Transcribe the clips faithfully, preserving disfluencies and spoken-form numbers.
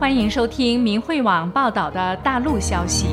欢迎收听明慧网报道的大陆消息。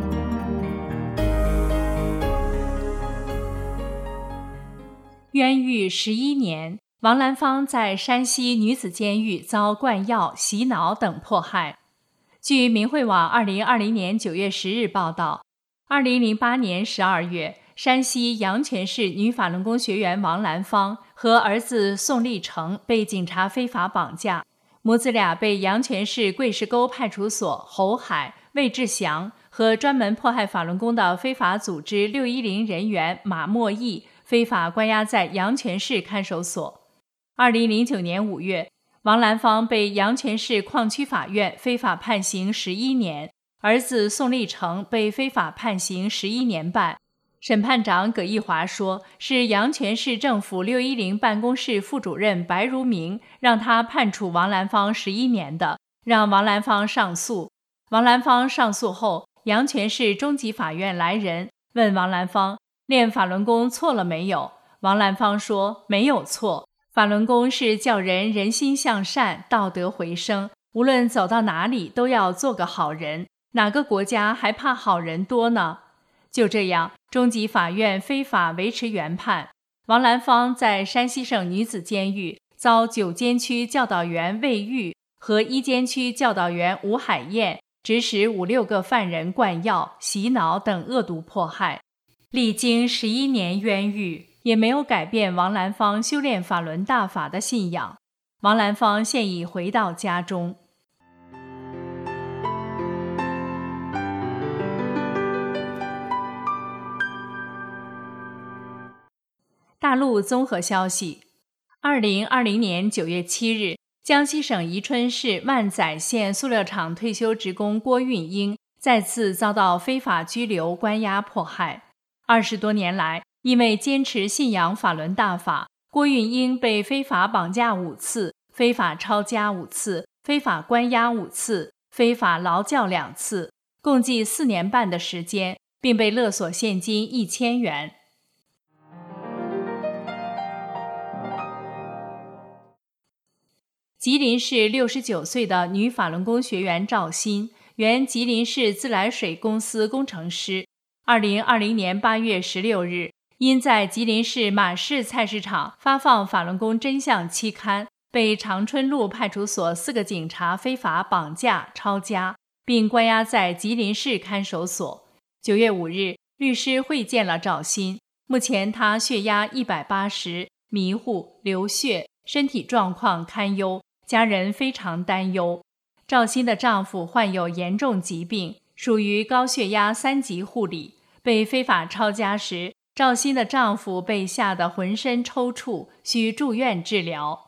冤狱十一年，王兰芳在山西女子监狱遭灌药、洗脑等迫害。据明慧网二零二零年九月十日报道，二零零八年十二月，山西阳泉市女法轮功学员王兰芳和儿子宋立成被警察非法绑架，母子俩被阳泉市桂石沟派出所侯海、魏志祥和专门迫害法轮功的非法组织六一零人员马莫义非法关押在阳泉市看守所。二零零九年五月，王兰芳被阳泉市矿区法院非法判刑十一年，儿子宋立成被非法判刑十一年半。审判长葛义华说，是阳泉市政府六一零办公室副主任白如明让他判处王兰芳十一年的，让王兰芳上诉。王兰芳上诉后，阳泉市中级法院来人问王兰芳练法轮功错了没有？王兰芳说没有错，法轮功是叫人人心向善，道德回升，无论走到哪里都要做个好人，哪个国家还怕好人多呢？就这样，中级法院非法维持原判，王兰芳在山西省女子监狱遭九监区教导员魏玉和一监区教导员吴海燕指使五六个犯人灌药、洗脑等恶毒迫害。历经十一年冤狱，也没有改变王兰芳修炼法轮大法的信仰。王兰芳现已回到家中。大陆综合消息，二零二零年九月七日，江西省宜春市万载县塑料厂退休职工郭运英再次遭到非法拘留、关押迫害。二十多年来，因为坚持信仰法轮大法，郭运英被非法绑架五次，非法抄家五次，非法关押五次，非法劳教两次，共计四年半的时间，并被勒索现金一千元。吉林市六十九岁的女法轮功学员赵鑫，原吉林市自来水公司工程师。二零二零年八月十六日，因在吉林市马市菜市场发放法轮功真相期刊，被长春路派出所四个警察非法绑架、抄家，并关押在吉林市看守所。九月五日，律师会见了赵鑫，目前他血压一百八十，迷糊、流血，身体状况堪忧，家人非常担忧。赵鑫的丈夫患有严重疾病，属于高血压三级护理。被非法抄家时，赵鑫的丈夫被吓得浑身抽搐，需住院治疗。